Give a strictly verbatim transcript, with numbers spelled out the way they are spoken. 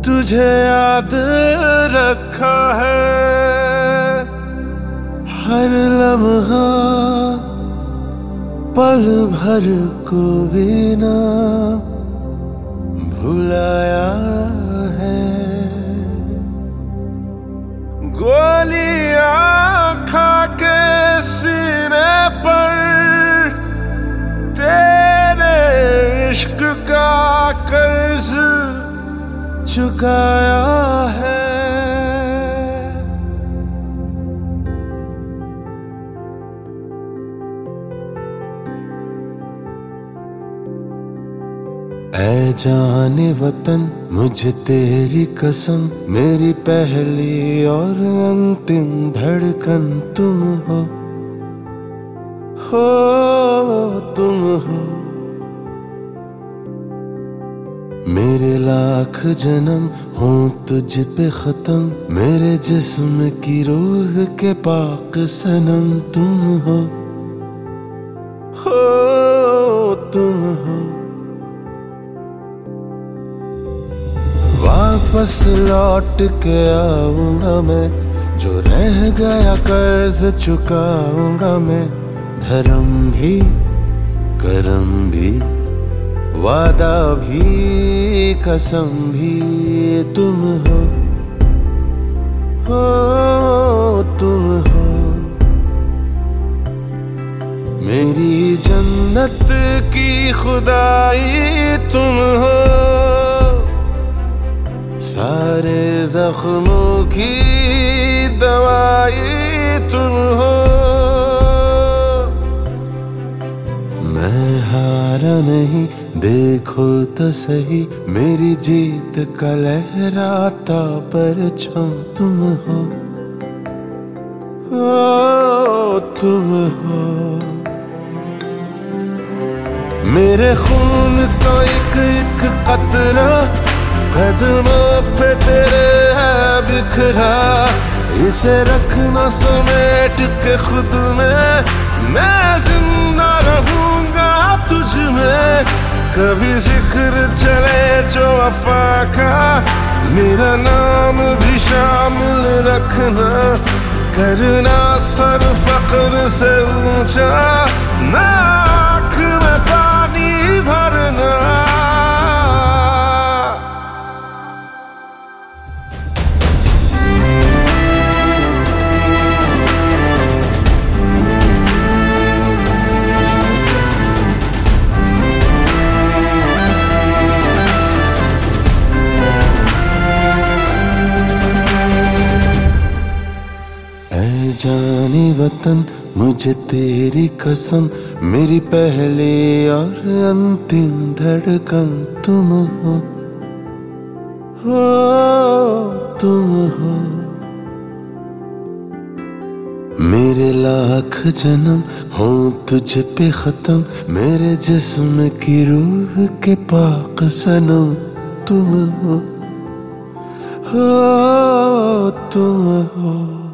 तुझे याद रखा है, हर लम्हा पल भर को भी ना भुलाया है। गोलियां खा के सीने पर तेरे इश्क का कर्ज चुकाया है। ऐ जाने वतन मुझे तेरी कसम, मेरी पहली और अंतिम धड़कन तुम हो, हो तुम हो। मेरे लाख जन्म हों तुझ पे खत्म, मेरे जिस्म की रूह के पाक सनम तुम हो, हो तुम हो। वापस लौट के आऊंगा मैं, जो रह गया कर्ज चुकाऊंगा मैं। धर्म भी करम भी वादा भी कसम भी तुम हो, हो तुम हो। मेरी जन्नत की खुदाई तुम हो, सारे जख्मों की दवाई तुम हो। मैं हारा नहीं, देखो तो सही, मेरी जीत का लहराता परचम तुम हो, ओ तुम हो। मेरे खून तो एक एक कतरा कदमों पे तेरे है बिखरा, इसे रखना समेट के खुद में, मैं जिंदा रहूंगा तुझ में। कभी जिक्र चले जो वफा का, मेरा नाम भी शामिल रखना। करना सर फक्र से ऊंचा, ना आँख में पानी भरना। जाने वतन मुझे तेरी कसम, मेरी पहली और अंतिम धड़कन तुम हो, हो तुम हो। मेरे लाख जन्म हों तुझ पे खत्म, मेरे जिस्म की रूह के पाक सनम तुम हो, हो तुम हो।